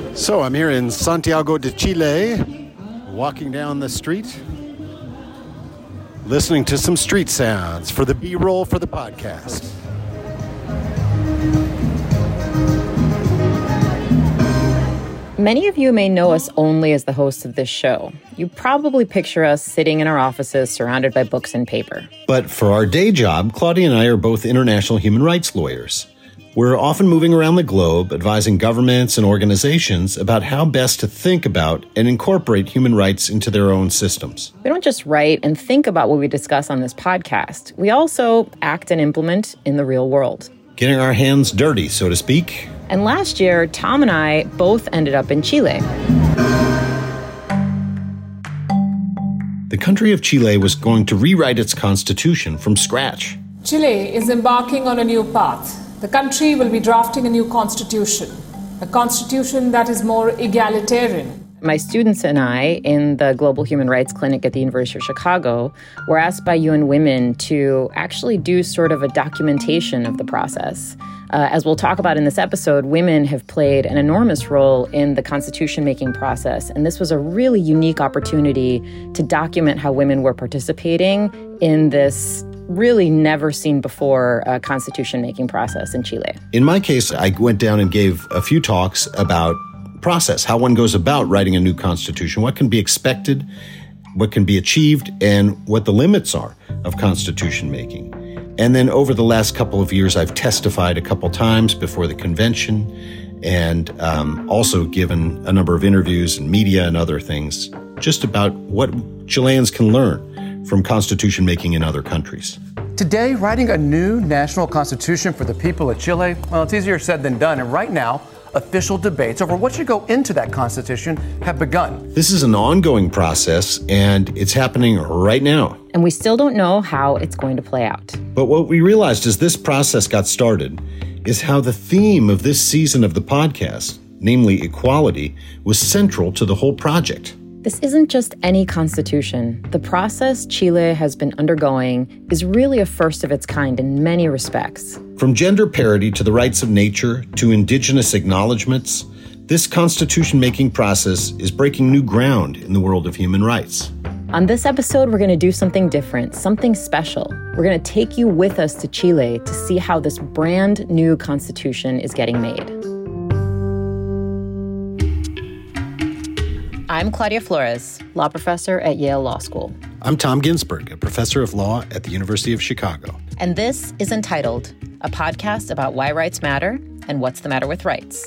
So I'm here in Santiago de Chile, walking down the street, listening to some street sounds for the B-roll for the podcast. Many of you may know us only as the hosts of this show. You probably picture us sitting in our offices surrounded by books and paper. But for our day job, Claudia and I are both international human rights lawyers. We're often moving around the globe, advising governments and organizations about how best to think about and incorporate human rights into their own systems. We don't just write and think about what we discuss on this podcast. We also act and implement in the real world. Getting our hands dirty, so to speak. And last year, Tom and I both ended up in Chile. The country of Chile was going to rewrite its constitution from scratch. Chile is embarking on a new path. The country will be drafting a new constitution, a constitution that is more egalitarian. My students and I, in the Global Human Rights Clinic at the University of Chicago, were asked by UN Women to actually do sort of a documentation of the process. As we'll talk about in this episode, women have played an enormous role in the constitution-making process, and this was a really unique opportunity to document how women were participating in this really never-seen-before constitution-making process in Chile. In my case, I went down and gave a few talks about process, how one goes about writing a new constitution, what can be expected, what can be achieved, and what the limits are of constitution making. And then over the last couple of years, I've testified a couple times before the convention and also given a number of interviews in media and other things just about what Chileans can learn from constitution making in other countries. Today, writing a new national constitution for the people of Chile, well, it's easier said than done. And right now, official debates over what should go into that constitution have begun. This is an ongoing process, and it's happening right now. And we still don't know how it's going to play out. But what we realized as this process got started is how the theme of this season of the podcast, namely equality, was central to the whole project. This isn't just any constitution. The process Chile has been undergoing is really a first of its kind in many respects. From gender parity to the rights of nature to indigenous acknowledgments, this constitution-making process is breaking new ground in the world of human rights. On this episode, we're going to do something different, something special. We're going to take you with us to Chile to see how this brand new constitution is getting made. I'm Claudia Flores, law professor at Yale Law School. I'm Tom Ginsberg, a professor of law at the University of Chicago. And this is Entitled, a podcast about why rights matter and what's the matter with rights.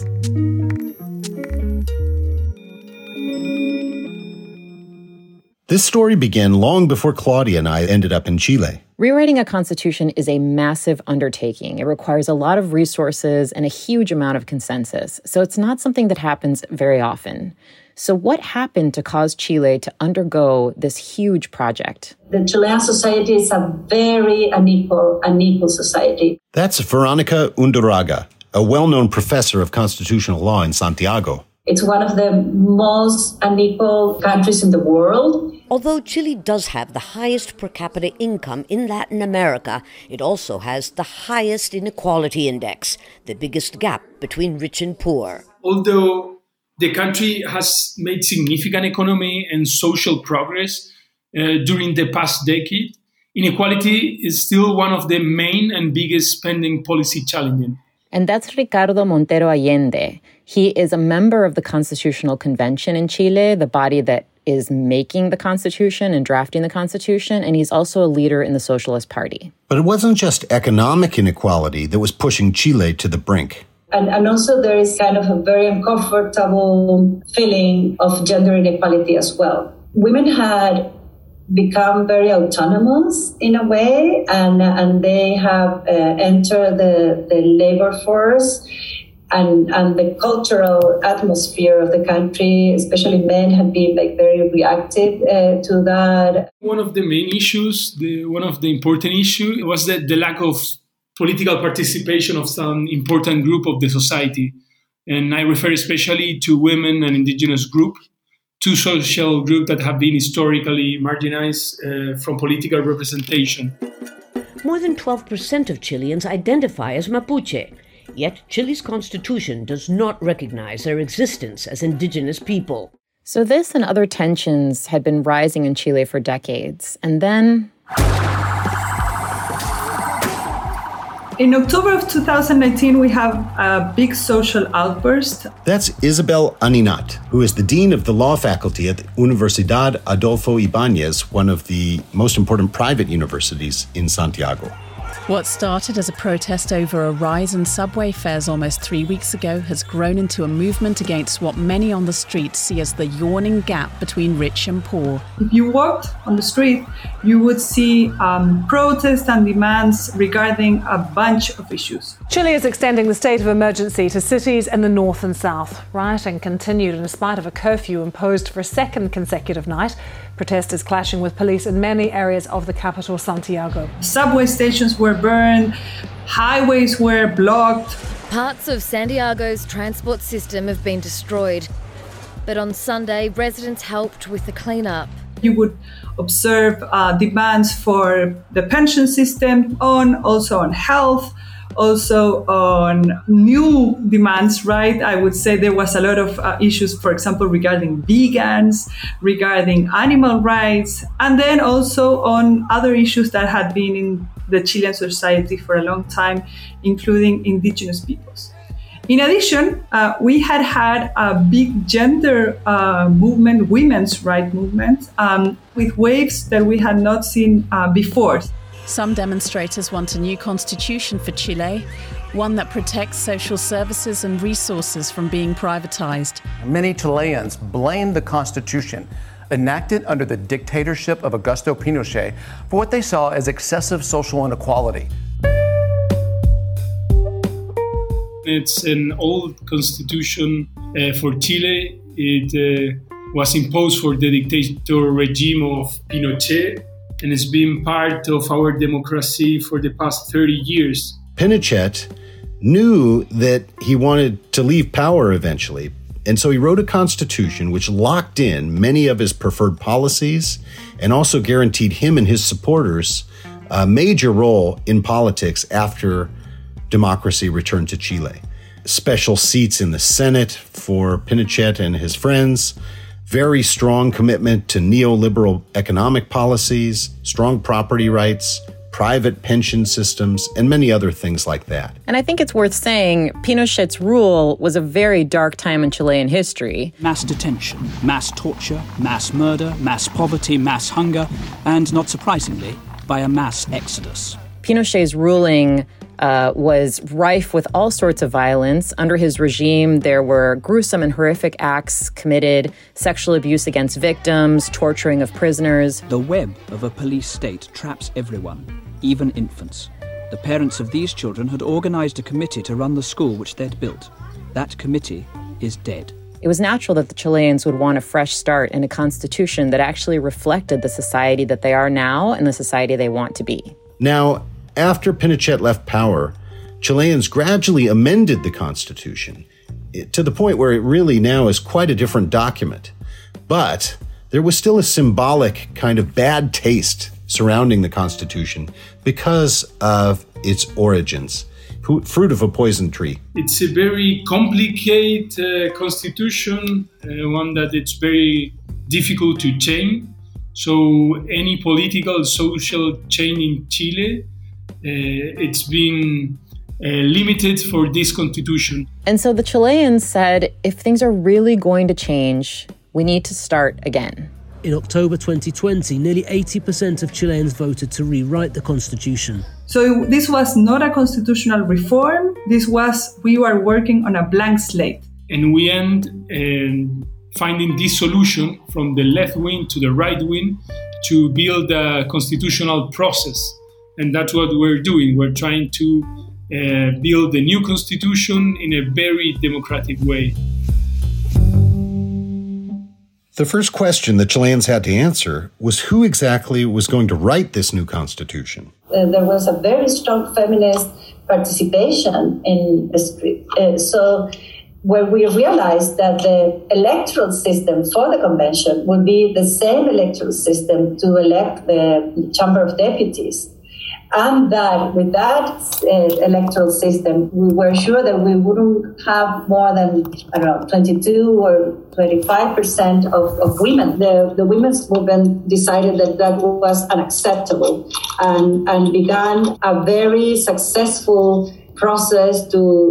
This story began long before Claudia and I ended up in Chile. Rewriting a constitution is a massive undertaking. It requires a lot of resources and a huge amount of consensus. So it's not something that happens very often. So what happened to cause Chile to undergo this huge project? The Chilean society is a very unequal society. That's Veronica Undurraga, a well-known professor of constitutional law in Santiago. It's one of the most unequal countries in the world. Although Chile does have the highest per capita income in Latin America, it also has the highest inequality index, the biggest gap between rich and poor. Although the country has made significant economic and social progress during the past decade, inequality is still one of the main and biggest spending policy challenges. And that's Ricardo Montero Allende. He is a member of the Constitutional Convention in Chile, the body that is making the Constitution and drafting the Constitution, and he's also a leader in the Socialist Party. But it wasn't just economic inequality that was pushing Chile to the brink. And also there is kind of a very uncomfortable feeling of gender inequality as well. Women had become very autonomous in a way, and they have entered the labor force, and the cultural atmosphere of the country, especially men, have been very reactive to that. One of the main issues, one of the important issues, was the lack of political participation of some important group of the society. And I refer especially to women and indigenous group, two social groups that have been historically marginalized from political representation. More than 12% of Chileans identify as Mapuche. Yet Chile's constitution does not recognize their existence as indigenous people. So this and other tensions had been rising in Chile for decades. And then in October of 2019, we have a big social outburst. That's Isabel Aninat, who is the dean of the law faculty at the Universidad Adolfo Ibáñez, one of the most important private universities in Santiago. What started as a protest over a rise in subway fares almost 3 weeks ago has grown into a movement against what many on the street see as the yawning gap between rich and poor. If you walked on the street, you would see protests and demands regarding a bunch of issues. Chile is extending the state of emergency to cities in the north and south. Rioting continued in spite of a curfew imposed for a second consecutive night. Protesters clashing with police in many areas of the capital, Santiago. Subway stations were burned, highways were blocked. Parts of Santiago's transport system have been destroyed. But on Sunday, residents helped with the cleanup. You would observe demands for the pension system, also on health, also on new demands, right? I would say there was a lot of issues, for example, regarding vegans, regarding animal rights, and then also on other issues that had been in the Chilean society for a long time, including indigenous peoples. In addition, we had a big gender movement, women's rights movement, with waves that we had not seen before. Some demonstrators want a new constitution for Chile, one that protects social services and resources from being privatized. Many Chileans blame the constitution enacted under the dictatorship of Augusto Pinochet for what they saw as excessive social inequality. It's an old constitution for Chile. It was imposed for the dictator regime of Pinochet, and it's been part of our democracy for the past 30 years. Pinochet knew that he wanted to leave power eventually, and so he wrote a constitution which locked in many of his preferred policies and also guaranteed him and his supporters a major role in politics after democracy returned to Chile. Special seats in the Senate for Pinochet and his friends, very strong commitment to neoliberal economic policies, strong property rights, private pension systems, and many other things like that. And I think it's worth saying Pinochet's rule was a very dark time in Chilean history. Mass detention, mass torture, mass murder, mass poverty, mass hunger, and not surprisingly, by a mass exodus. Pinochet's ruling was rife with all sorts of violence. Under his regime, there were gruesome and horrific acts committed, sexual abuse against victims, torturing of prisoners. The web of a police state traps everyone, even infants. The parents of these children had organized a committee to run the school which they'd built. That committee is dead. It was natural that the Chileans would want a fresh start in a constitution that actually reflected the society that they are now and the society they want to be. Now, after Pinochet left power, Chileans gradually amended the Constitution to the point where it really now is quite a different document. But there was still a symbolic kind of bad taste surrounding the Constitution because of its origins. Fruit of a poison tree. It's a very complicated constitution, one that it's very difficult to change. So any political, social change in Chile, it's been limited for this constitution. And so the Chileans said, if things are really going to change, we need to start again. In October 2020, nearly 80% of Chileans voted to rewrite the constitution. So this was not a constitutional reform. We were working on a blank slate. And we end finding this solution from the left wing to the right wing to build a constitutional process. And that's what we're doing. We're trying to build a new constitution in a very democratic way. The first question the Chileans had to answer was who exactly was going to write this new constitution. There was a very strong feminist participation in the street. So when we realized that the electoral system for the convention would be the same electoral system to elect the Chamber of Deputies, And that with that electoral system, we were sure that we wouldn't have more than, 22 or 25% of women. The women's movement decided that was unacceptable and began a very successful process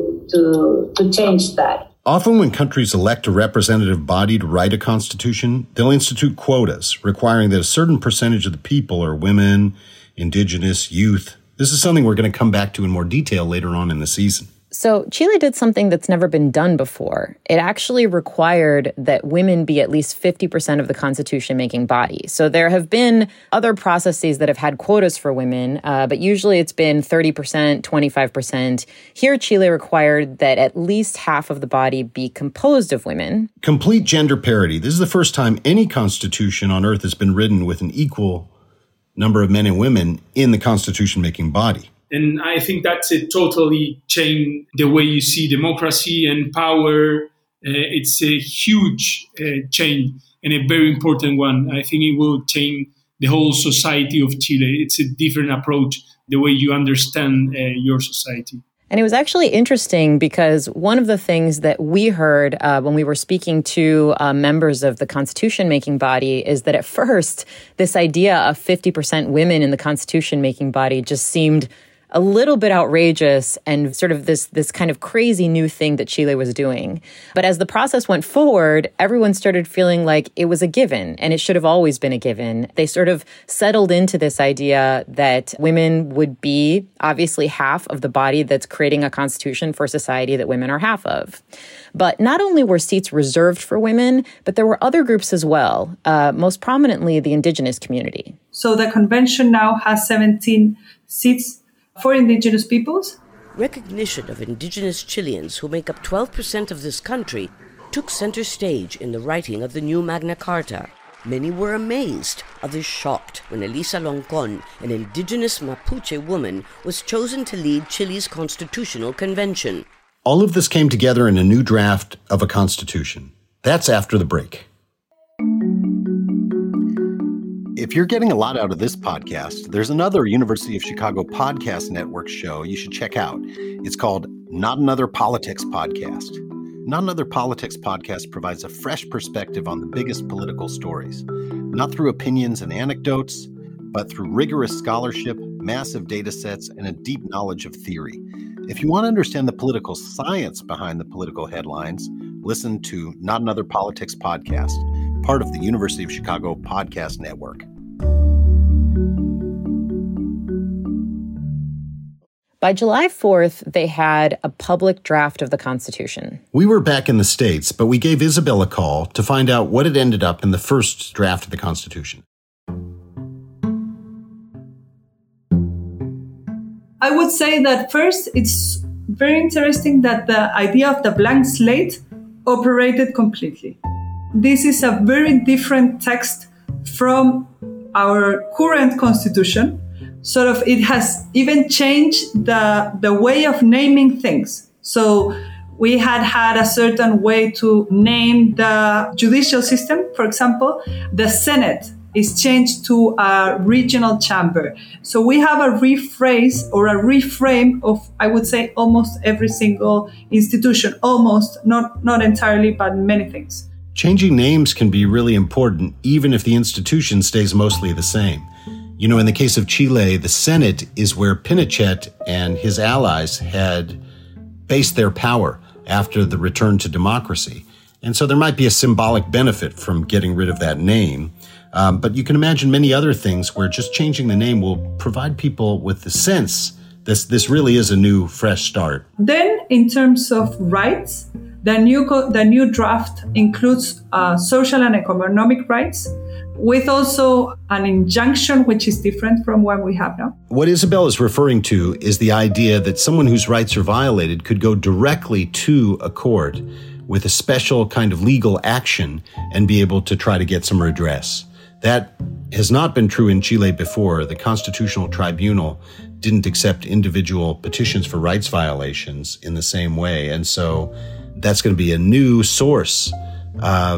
to change that. Often when countries elect a representative body to write a constitution, they'll institute quotas requiring that a certain percentage of the people are women, indigenous, youth. This is something we're going to come back to in more detail later on in the season. So Chile did something that's never been done before. It actually required that women be at least 50% of the constitution-making body. So there have been other processes that have had quotas for women, but usually it's been 30%, 25%. Here, Chile required that at least half of the body be composed of women. Complete gender parity. This is the first time any constitution on earth has been written with an equal number of men and women in the constitution-making body. And I think that's a totally change the way you see democracy and power. It's a huge change and a very important one. I think it will change the whole society of Chile. It's a different approach, the way you understand your society. And it was actually interesting because one of the things that we heard when we were speaking to members of the constitution-making body is that at first, this idea of 50% women in the constitution-making body just seemed a little bit outrageous and sort of this kind of crazy new thing that Chile was doing. But as the process went forward, everyone started feeling like it was a given, and it should have always been a given. They sort of settled into this idea that women would be obviously half of the body that's creating a constitution for a society that women are half of. But not only were seats reserved for women, but there were other groups as well, most prominently the indigenous community. So the convention now has 17 seats for indigenous peoples. Recognition of indigenous Chileans, who make up 12% of this country, took center stage in the writing of the new Magna Carta. Many were amazed, others shocked, when Elisa Loncón, an indigenous Mapuche woman, was chosen to lead Chile's constitutional convention. All of this came together in a new draft of a constitution. That's after the break. If you're getting a lot out of this podcast, there's another University of Chicago Podcast Network show you should check out. It's called Not Another Politics Podcast. Not Another Politics Podcast provides a fresh perspective on the biggest political stories, not through opinions and anecdotes, but through rigorous scholarship, massive data sets, and a deep knowledge of theory. If you want to understand the political science behind the political headlines, listen to Not Another Politics Podcast, part of the University of Chicago Podcast Network. By July 4th, they had a public draft of the Constitution. We were back in the States, but we gave Isabel a call to find out what had ended up in the first draft of the Constitution. I would say that first, it's very interesting that the idea of the blank slate operated completely. This is a very different text from our current constitution. Sort of, it has even changed the way of naming things. So we had a certain way to name the judicial system. For example, the Senate is changed to a regional chamber. So we have a rephrase or a reframe of, I would say, almost every single institution. Almost, not entirely, but many things. Changing names can be really important, even if the institution stays mostly the same. You know, in the case of Chile, the Senate is where Pinochet and his allies had based their power after the return to democracy. And so there might be a symbolic benefit from getting rid of that name. But you can imagine many other things where just changing the name will provide people with the sense this really is a new, fresh start. Then, in terms of rights, the new draft includes social and economic rights, with also an injunction, which is different from what we have now. What Isabel is referring to is the idea that someone whose rights are violated could go directly to a court with a special kind of legal action and be able to try to get some redress. That has not been true in Chile before. The Constitutional Tribunal didn't accept individual petitions for rights violations in the same way. And so that's going to be a new source of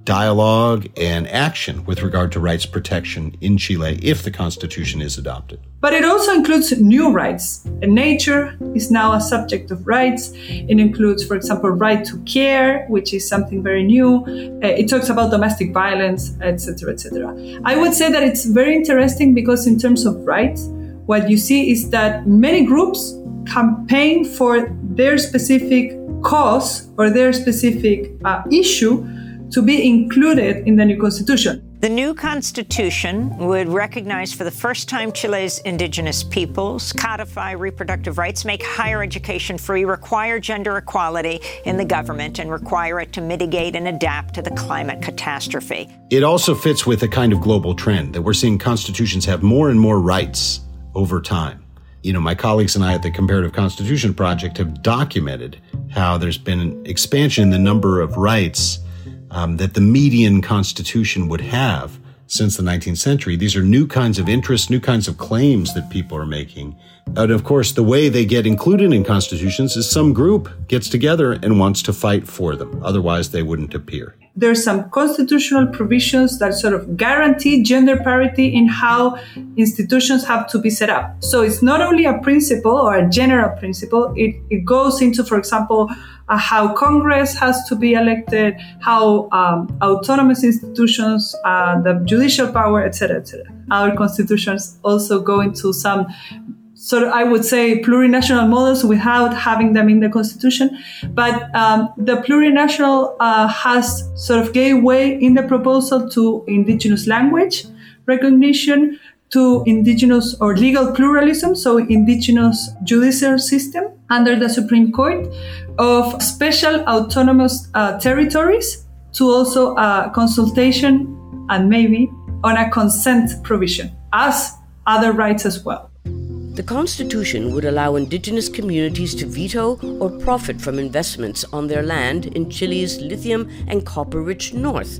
dialogue and action with regard to rights protection in Chile if the Constitution is adopted. But it also includes new rights. And nature is now a subject of rights. It includes, for example, right to care, which is something very new. It talks about domestic violence, etc., etc. I would say that it's very interesting because in terms of rights, what you see is that many groups campaign for their specific cause or their specific issue to be included in the new constitution. The new constitution would recognize for the first time Chile's indigenous peoples, codify reproductive rights, make higher education free, require gender equality in the government, and require it to mitigate and adapt to the climate catastrophe. It also fits with a kind of global trend that we're seeing constitutions have more and more rights over time. My colleagues and I at the Comparative Constitution Project have documented how there's been an expansion in the number of rights that the median constitution would have since the 19th century. These are new kinds of interests, new kinds of claims that people are making. And of course, the way they get included in constitutions is some group gets together and wants to fight for them. Otherwise, they wouldn't appear. There's some constitutional provisions that sort of guarantee gender parity in how institutions have to be set up. So it's not only a principle or a general principle, it goes into, for example, how Congress has to be elected, how autonomous institutions, the judicial power, etc., etc. Our constitutions also go into some sort of, I would say, plurinational models without having them in the constitution. But the plurinational has sort of gave way in the proposal to indigenous language recognition, to indigenous or legal pluralism, so indigenous judicial system under the Supreme Court, of special autonomous territories, to also consultation and maybe on a consent provision, as other rights as well. The Constitution would allow indigenous communities to veto or profit from investments on their land in Chile's lithium and copper-rich north,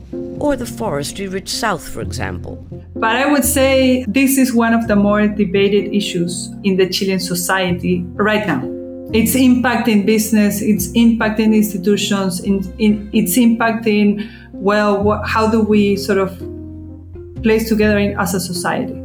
or the forestry-rich south, for example. But I would say this is one of the more debated issues in the Chilean society right now. Its impact in business, its impact in institutions, its impact in, how do we sort of place together as a society?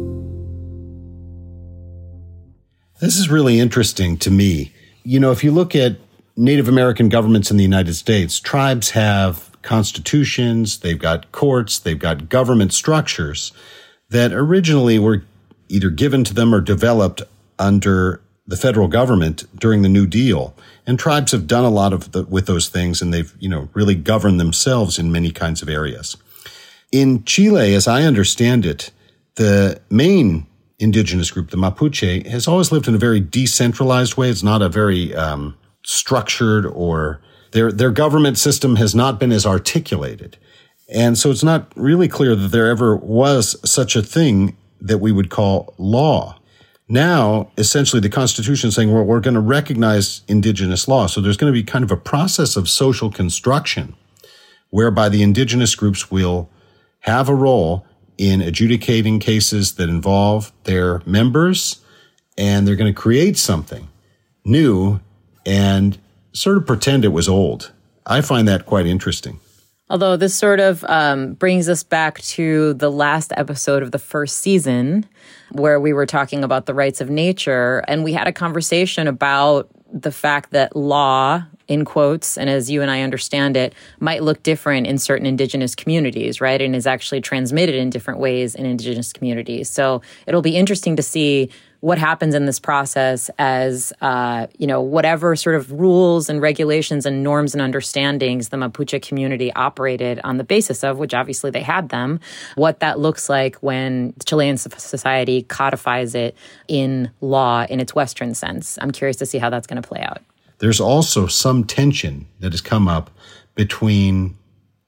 This is really interesting to me. If you look at Native American governments in the United States, tribes have constitutions, they've got courts, they've got government structures that originally were either given to them or developed under the federal government during the New Deal. And tribes have done a lot with those things, and they've, really governed themselves in many kinds of areas. In Chile, as I understand it, the main indigenous group, the Mapuche, has always lived in a very decentralized way. It's not a very structured, or their government system has not been as articulated. And so it's not really clear that there ever was such a thing that we would call law. Now, essentially, the Constitution is saying, well, we're going to recognize indigenous law. So there's going to be kind of a process of social construction whereby the indigenous groups will have a role in adjudicating cases that involve their members, and they're going to create something new and sort of pretend it was old. I find that quite interesting. Although this sort of brings us back to the last episode of the first season, where we were talking about the rights of nature, and we had a conversation about the fact that law, in quotes, and as you and I understand it, might look different in certain indigenous communities, right? And is actually transmitted in different ways in indigenous communities. So it'll be interesting to see what happens in this process as, whatever sort of rules and regulations and norms and understandings the Mapuche community operated on the basis of, which obviously they had them, what that looks like when Chilean society codifies it in law in its Western sense. I'm curious to see how that's going to play out. There's also some tension that has come up between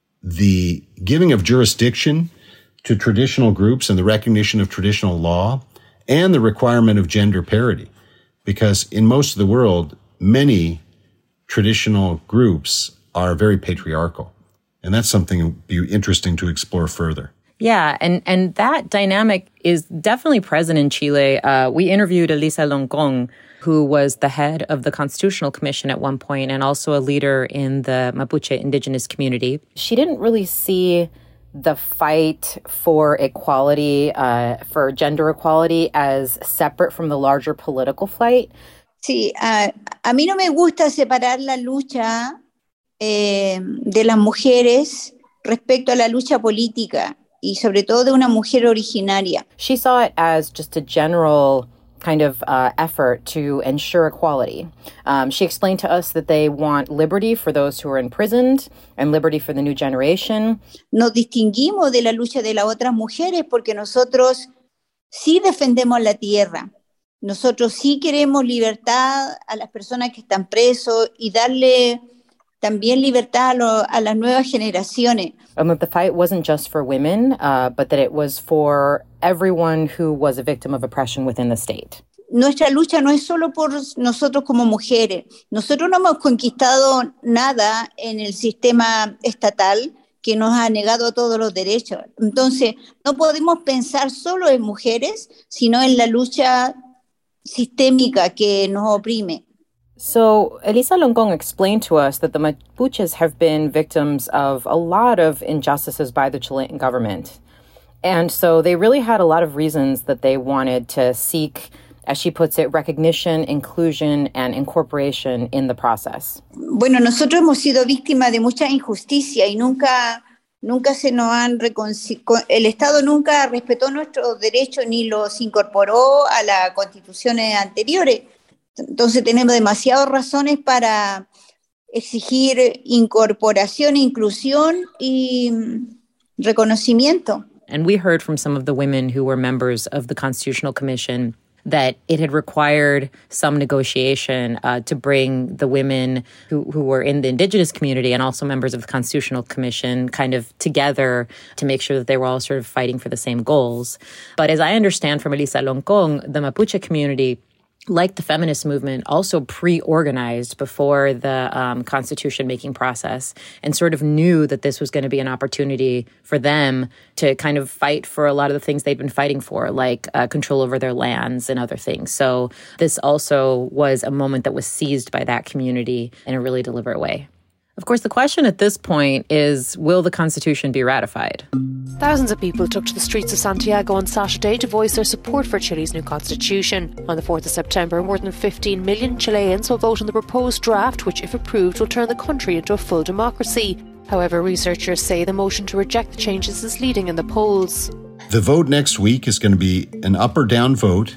the giving of jurisdiction to traditional groups and the recognition of traditional law and the requirement of gender parity. Because in most of the world, many traditional groups are very patriarchal. And that's something that would be interesting to explore further. Yeah, and that dynamic is definitely present in Chile. We interviewed Elisa Loncón, who was the head of the Constitutional Commission at one point and also a leader in the Mapuche indigenous community. She didn't really see the fight for equality, for gender equality, as separate from the larger political fight. Sí, a mí no me gusta separar la lucha de las mujeres respecto a la lucha política y sobre todo de una mujer originaria. She saw it as just a general kind of effort to ensure equality. She explained to us that they want liberty for those who are imprisoned and liberty for the new generation. Nos distinguimos de la lucha de las otras mujeres porque nosotros sí defendemos la tierra. Nosotros sí queremos libertad a las personas que están presos y darle también libertad a las nuevas generaciones. And that the fight wasn't just for women, but that it was for everyone who was a victim of oppression within the state. Nuestra lucha no es solo por nosotros como mujeres. Nosotros no hemos conquistado nada en el sistema estatal que nos ha negado todos los derechos. Entonces, no podemos pensar solo en mujeres, sino en la lucha sistémica que nos oprime. So, Elisa Loncón explained to us that the Mapuches have been victims of a lot of injustices by the Chilean government. And so they really had a lot of reasons that they wanted to seek, as she puts it, recognition, inclusion, and incorporation in the process. Bueno, nosotros hemos sido víctimas de mucha injusticia y nunca se nos han el Estado nunca respetó nuestros derechos ni los incorporó a las constituciones anteriores. Entonces tenemos demasiadas razones para exigir incorporación, inclusión y reconocimiento. And we heard from some of the women who were members of the Constitutional Commission that it had required some negotiation to bring the women who were in the indigenous community and also members of the Constitutional Commission kind of together to make sure that they were all sort of fighting for the same goals. But as I understand from Elisa Loncón, the Mapuche community, like the feminist movement, also pre-organized before the constitution-making process and sort of knew that this was going to be an opportunity for them to kind of fight for a lot of the things they'd been fighting for, like control over their lands and other things. So this also was a moment that was seized by that community in a really deliberate way. Of course, the question at this point is, will the Constitution be ratified? Thousands of people took to the streets of Santiago on Saturday to voice their support for Chile's new constitution. On the 4th of September, more than 15 million Chileans will vote on the proposed draft, which, if approved, will turn the country into a full democracy. However, researchers say the motion to reject the changes is leading in the polls. The vote next week is going to be an up or down vote.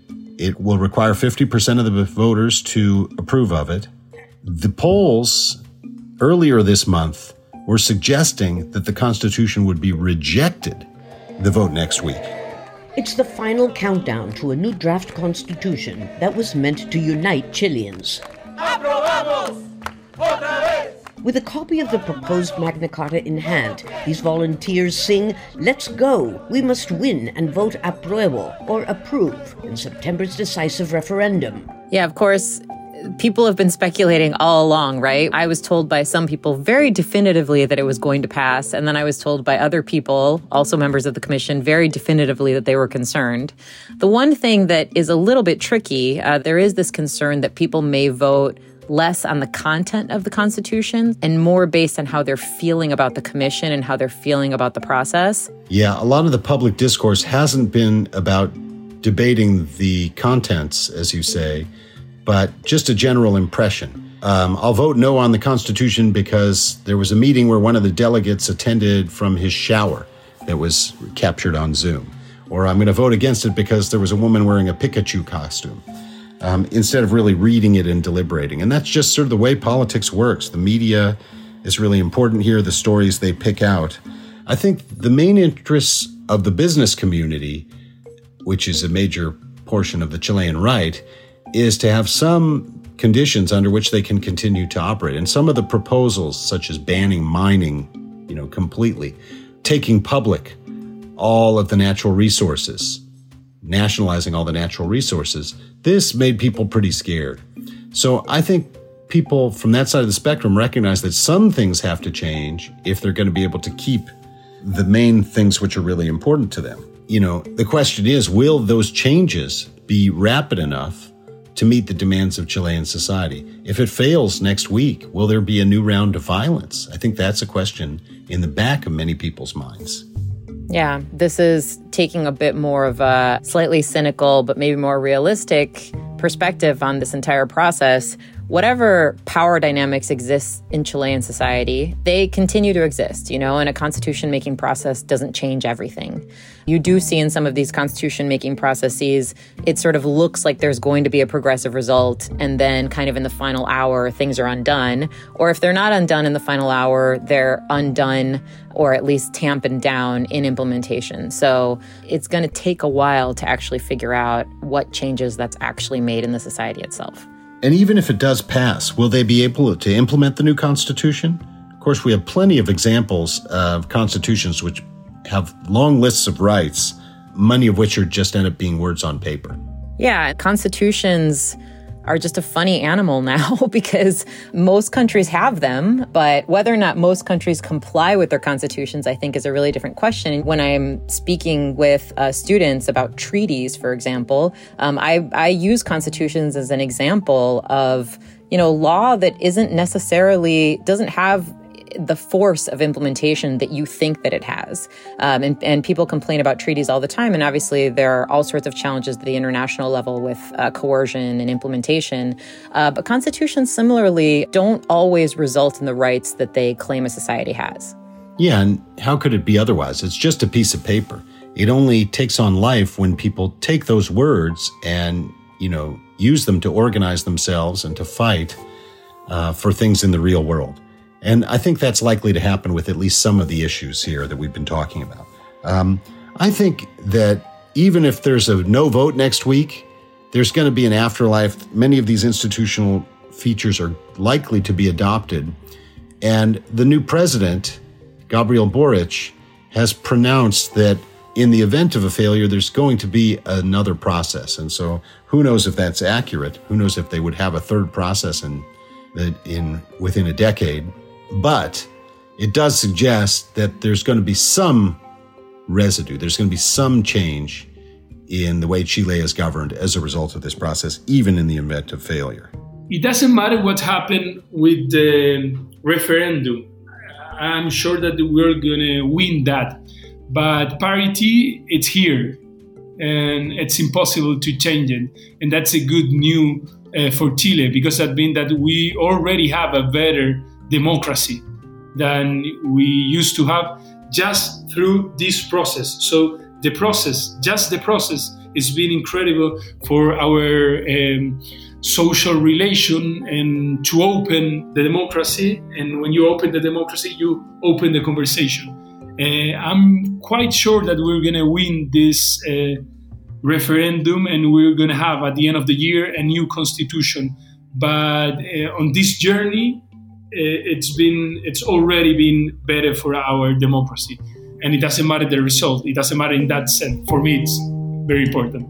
It will require 50% of the voters to approve of it. The polls earlier this month were suggesting that the Constitution would be rejected, the vote next week. It's the final countdown to a new draft constitution that was meant to unite Chileans. ¡Aprobamos! ¡Otra vez! With a copy of the proposed Magna Carta in hand, these volunteers sing, "Let's go! We must win and vote apruebo," or approve, in September's decisive referendum. Yeah, of course, people have been speculating all along, right? I was told by some people very definitively that it was going to pass, and then I was told by other people, also members of the commission, very definitively that they were concerned. The one thing that is a little bit tricky, there is this concern that people may vote less on the content of the Constitution and more based on how they're feeling about the commission and how they're feeling about the process. Yeah, a lot of the public discourse hasn't been about debating the contents, as you say, but just a general impression. I'll vote no on the Constitution because there was a meeting where one of the delegates attended from his shower that was captured on Zoom. Or I'm going to vote against it because there was a woman wearing a Pikachu costume, instead of really reading it and deliberating. And that's just sort of the way politics works. The media is really important here, the stories they pick out. I think the main interests of the business community, which is a major portion of the Chilean right, is to have some conditions under which they can continue to operate. And some of the proposals, such as banning mining, completely, taking public all of the natural resources, nationalizing all the natural resources, this made people pretty scared. So I think people from that side of the spectrum recognize that some things have to change if they're going to be able to keep the main things which are really important to them. You know, the question is, will those changes be rapid enough to meet the demands of Chilean society? If it fails next week, will there be a new round of violence? I think that's a question in the back of many people's minds. Yeah, this is taking a bit more of a slightly cynical, but maybe more realistic perspective on this entire process. Whatever power dynamics exist in Chilean society, they continue to exist, you know, and a constitution-making process doesn't change everything. You do see in some of these constitution-making processes, it sort of looks like there's going to be a progressive result, and then kind of in the final hour, things are undone. Or if they're not undone in the final hour, they're undone or at least tampened down in implementation. So it's going to take a while to actually figure out what changes that's actually made in the society itself. And even if it does pass, will they be able to implement the new constitution? Of course, we have plenty of examples of constitutions which have long lists of rights, many of which are just end up being words on paper. Yeah, constitutions are just a funny animal now because most countries have them, but whether or not most countries comply with their constitutions, I think, is a really different question. When I'm speaking with students about treaties, for example, I use constitutions as an example of, you know, law that doesn't have the force of implementation that you think that it has. And people complain about treaties all the time. And obviously, there are all sorts of challenges at the international level with coercion and implementation. But constitutions similarly don't always result in the rights that they claim a society has. Yeah, and how could it be otherwise? It's just a piece of paper. It only takes on life when people take those words and, you know, use them to organize themselves and to fight for things in the real world. And I think that's likely to happen with at least some of the issues here that we've been talking about. I think that even if there's a no vote next week, there's going to be an afterlife. Many of these institutional features are likely to be adopted. And the new president, Gabriel Boric, has pronounced that in the event of a failure, there's going to be another process. And so who knows if that's accurate? Who knows if they would have a third process within a decade? But it does suggest that there's going to be some residue. There's going to be some change in the way Chile is governed as a result of this process, even in the event of failure. It doesn't matter what happened with the referendum. I'm sure that we're going to win that. But parity, it's here. And it's impossible to change it. And that's a good news for Chile, because that means that we already have a better democracy than we used to have just through this process. So the process has been incredible for our social relation and to open the democracy. And when you open the democracy, you open the conversation. I'm quite sure that we're going to win this referendum and we're going to have at the end of the year a new constitution. But on this journey, it's already been better for our democracy. And it doesn't matter the result. It doesn't matter in that sense. For me, it's very important.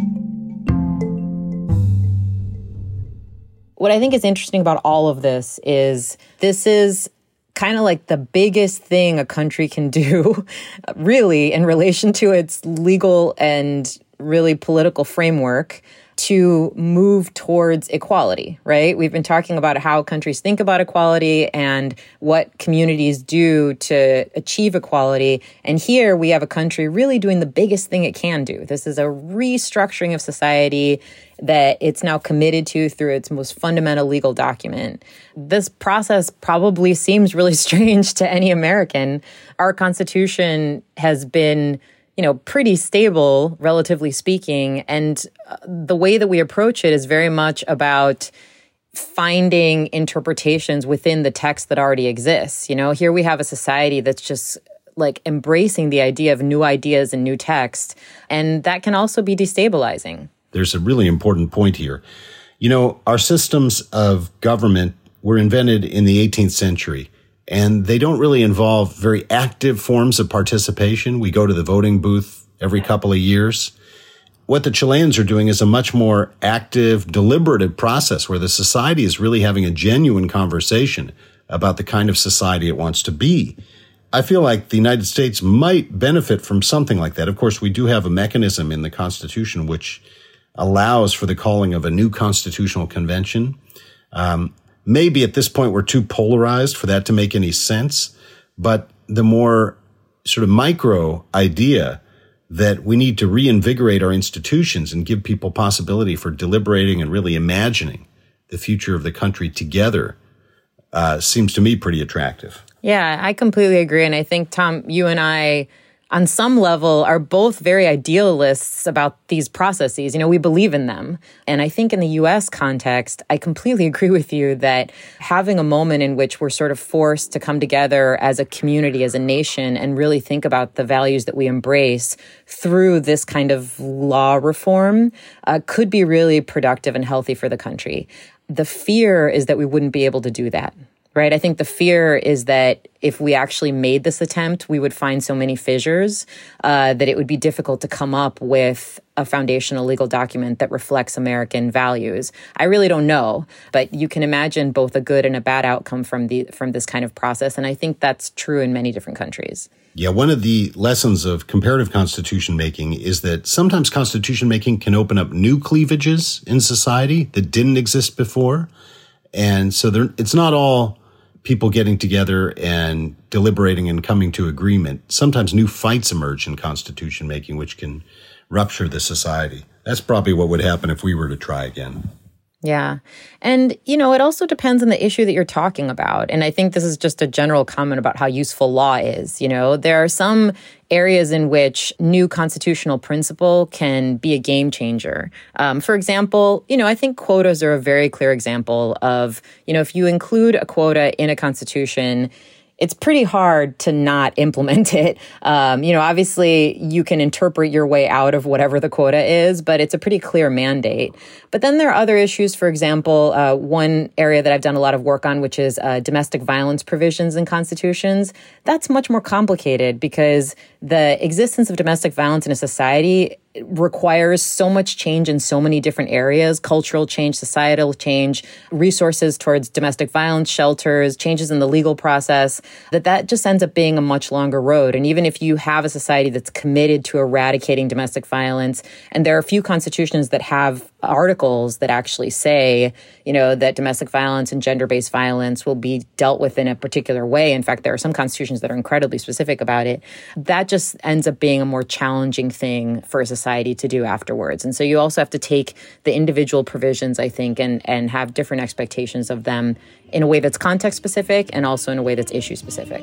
What I think is interesting about all of this is kind of like the biggest thing a country can do, really, in relation to its legal and really political framework to move towards equality, right? We've been talking about how countries think about equality and what communities do to achieve equality. And here we have a country really doing the biggest thing it can do. This is a restructuring of society that it's now committed to through its most fundamental legal document. This process probably seems really strange to any American. Our Constitution has been pretty stable, relatively speaking. And the way that we approach it is very much about finding interpretations within the text that already exists. Here we have a society that's just like embracing the idea of new ideas and new text. And that can also be destabilizing. There's a really important point here. Our systems of government were invented in the 18th century. And they don't really involve very active forms of participation. We go to the voting booth every couple of years. What the Chileans are doing is a much more active, deliberative process where the society is really having a genuine conversation about the kind of society it wants to be. I feel like the United States might benefit from something like that. Of course, we do have a mechanism in the Constitution which allows for the calling of a new constitutional convention. Maybe at this point we're too polarized for that to make any sense, but the more sort of micro idea that we need to reinvigorate our institutions and give people possibility for deliberating and really imagining the future of the country together seems to me pretty attractive. Yeah, I completely agree. And I think, Tom, you and I, on some level, are both very idealists about these processes. You know, we believe in them. And I think in the U.S. context, I completely agree with you that having a moment in which we're sort of forced to come together as a community, as a nation, and really think about the values that we embrace through this kind of law reform could be really productive and healthy for the country. The fear is that we wouldn't be able to do that. Right. I think the fear is that if we actually made this attempt, we would find so many fissures that it would be difficult to come up with a foundational legal document that reflects American values. I really don't know, but you can imagine both a good and a bad outcome from this kind of process. And I think that's true in many different countries. Yeah, one of the lessons of comparative constitution making is that sometimes constitution making can open up new cleavages in society that didn't exist before. And so it's not all people getting together and deliberating and coming to agreement. Sometimes new fights emerge in constitution making, which can rupture the society. That's probably what would happen if we were to try again. Yeah. And, you know, it also depends on the issue that you're talking about. And I think this is just a general comment about how useful law is. You know, there are some areas in which new constitutional principle can be a game changer. For example, you know, I think quotas are a very clear example of, you know, if you include a quota in a constitution, it's pretty hard to not implement it. You know, obviously you can interpret your way out of whatever the quota is, but it's a pretty clear mandate. But then there are other issues. For example, one area that I've done a lot of work on, which is domestic violence provisions in constitutions. That's much more complicated because the existence of domestic violence in a society requires so much change in so many different areas: cultural change, societal change, resources towards domestic violence shelters, changes in the legal process, that just ends up being a much longer road. And even if you have a society that's committed to eradicating domestic violence, and there are a few constitutions that have articles that actually say, you know, that domestic violence and gender-based violence will be dealt with in a particular way. In fact, there are some constitutions that are incredibly specific about it. That just ends up being a more challenging thing for a society to do afterwards. And so you also have to take the individual provisions, I think, and have different expectations of them in a way that's context specific and also in a way that's issue specific.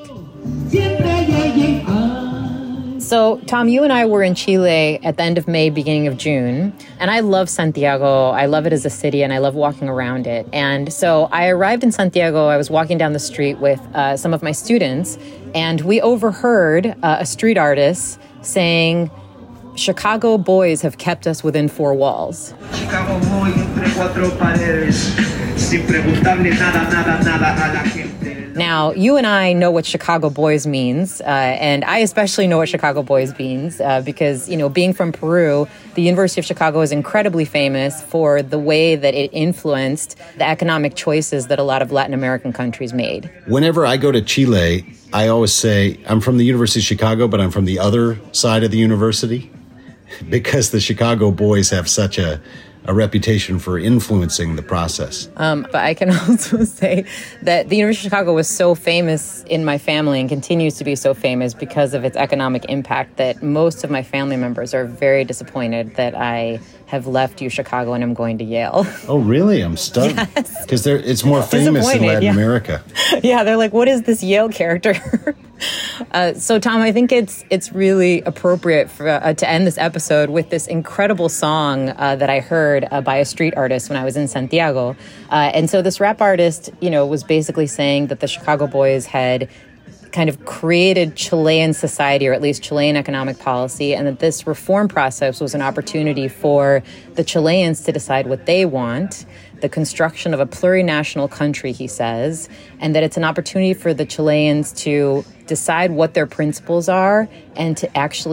So, Tom, you and I were in Chile at the end of May, beginning of June, and I love Santiago. I love it as a city, and I love walking around it. And so I arrived in Santiago. I was walking down the street with some of my students, and we overheard a street artist saying, "Chicago boys have kept us within four walls." Chicago boys entre cuatro paredes, sin preguntarle nada a la gente. Now, you and I know what Chicago boys means, and I especially know what Chicago boys means because, you know, being from Peru, the University of Chicago is incredibly famous for the way that it influenced the economic choices that a lot of Latin American countries made. Whenever I go to Chile, I always say, I'm from the University of Chicago, but I'm from the other side of the university, because the Chicago boys have such a reputation for influencing the process. But I can also say that the University of Chicago was so famous in my family and continues to be so famous because of its economic impact that most of my family members are very disappointed that I have left U Chicago and I'm going to Yale. Oh, really? I'm stunned. Because it's more famous in Latin America. Yeah, they're like, what is this Yale character? So, Tom, I think it's really appropriate for, to end this episode with this incredible song that I heard by a street artist when I was in Santiago. And so this rap artist, you know, was basically saying that the Chicago boys had kind of created Chilean society, or at least Chilean economic policy, and that this reform process was an opportunity for the Chileans to decide what they want, the construction of a plurinational country, he says, and that it's an opportunity for the Chileans to decide what their principles are and to actually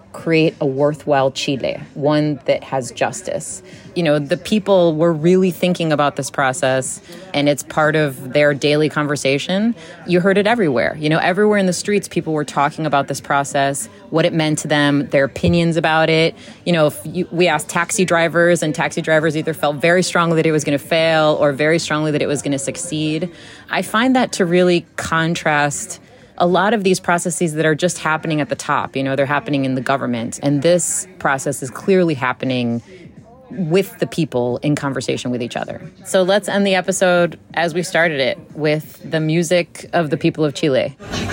create a worthwhile Chile, one that has justice. You know, the people were really thinking about this process, and it's part of their daily conversation. You heard it everywhere. You know, everywhere in the streets, people were talking about this process, what it meant to them, their opinions about it. You know, we asked taxi drivers, and taxi drivers either felt very strongly that it was going to fail or very strongly that it was going to succeed. I find that to really contrast a lot of these processes that are just happening at the top. You know, they're happening in the government. And this process is clearly happening with the people in conversation with each other. So let's end the episode as we started it, with the music of the people of Chile.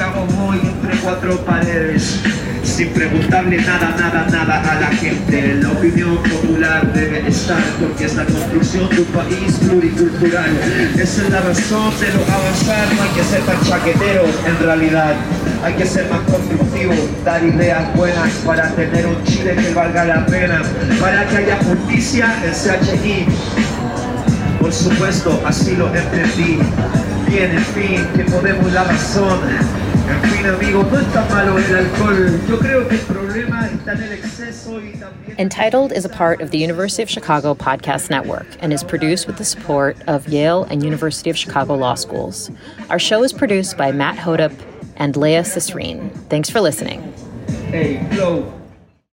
Sin preguntarle nada a la gente. La opinión popular debe estar, porque es la construcción de un país pluricultural. Esa es la razón de lo avanzar. No hay que ser tan chaquetero, en realidad. Hay que ser más constructivo, dar ideas buenas para tener un Chile que valga la pena, para que haya justicia en CHI. Por supuesto, así lo emprendí. Bien, en fin, que podemos la razón. En fin, amigos, no es tan malo el alcohol. Yo creo que el problema está en el exceso y también... Entitled is a part of the University of Chicago Podcast Network and is produced with the support of Yale and University of Chicago Law Schools. Our show is produced by Matt Hodup and Leah Cisreen. Thanks for listening. Hey, Flo.